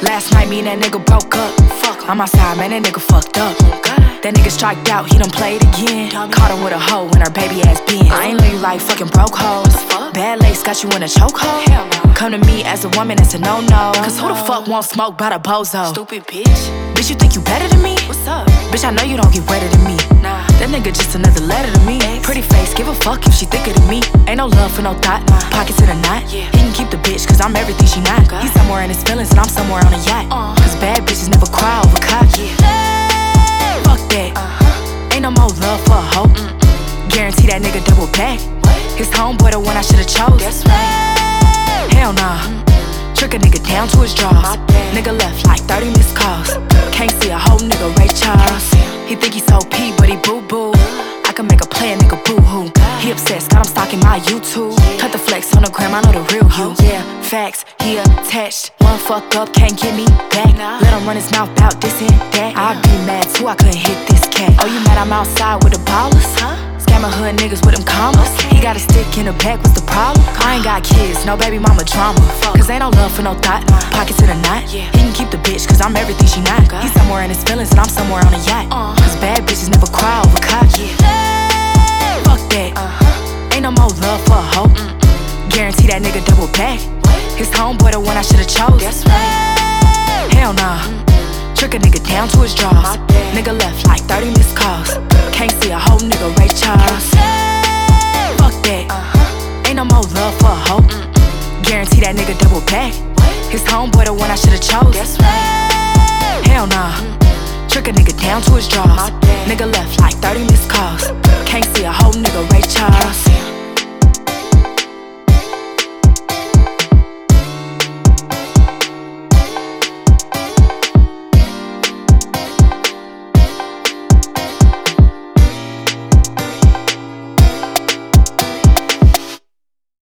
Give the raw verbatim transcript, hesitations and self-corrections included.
Last night me and that nigga broke up. Fuck, I'm outside, man, that nigga fucked up. That nigga striked out, he done played again. Caught her with a hoe in her baby ass Benz. I ain't know you like fucking broke hoes. Bad lace got you in a chokehold. Come to me as a woman, that's a no-no. Cause who the fuck won't smoke by the bozo? Stupid bitch. Bitch, you think you better than me? What's up? Bitch, I know you don't get wetter than me. Nah, that nigga just another letter to me. Pretty face, give a fuck if she thicker than me. Ain't no love for no thought, pockets in a knot. He can keep the bitch cause I'm everything she not. He's somewhere in his feelings and I'm somewhere on a yacht. Cause bad bitches never cry over cock. Fuck that, ain't no more love for a hoe. Guarantee that nigga double back. His homeboy the one I should've chose. Hell nah, trick a nigga down to his drawers. Nigga left like thirty missed calls. Can't see a whole nigga Ray Charles. He think he's O P but he boo-boo. I can make a play, a nigga boo-hoo. He obsessed, got him stalking my YouTube. Cut the flex on the gram, I know the real you. Yeah, facts, he attached. One fuck up, can't get me back. Let him run his mouth out this and that. I'd be mad too, I couldn't hit this cat. Oh, you mad I'm outside with the ballers? Scammer hood niggas with them commas. He got a stick in the back, what's the problem? I ain't got kids, no baby mama drama. Cause ain't no love for no thought, pockets in a knot. He can keep the bitch cause I'm everything she not. He's somewhere in his feelings and I'm somewhere on a yacht. Cause bad bitches never cry over cock. Fuck that, ain't no more love for a hoe. Guarantee that nigga double back. His homeboy the one I should've chose. Hell nah, trick a nigga down to his drawers. Nigga left like thirty missed calls. Can't see a whole nigga Ray Charles. Fuck that, ain't no more love for a hoe. Guarantee that nigga double back. His homeboy the one I should've chose. Hell nah, trick a nigga down to his drawers. Nigga left like thirty missed calls. Can't see a whole nigga Ray Charles.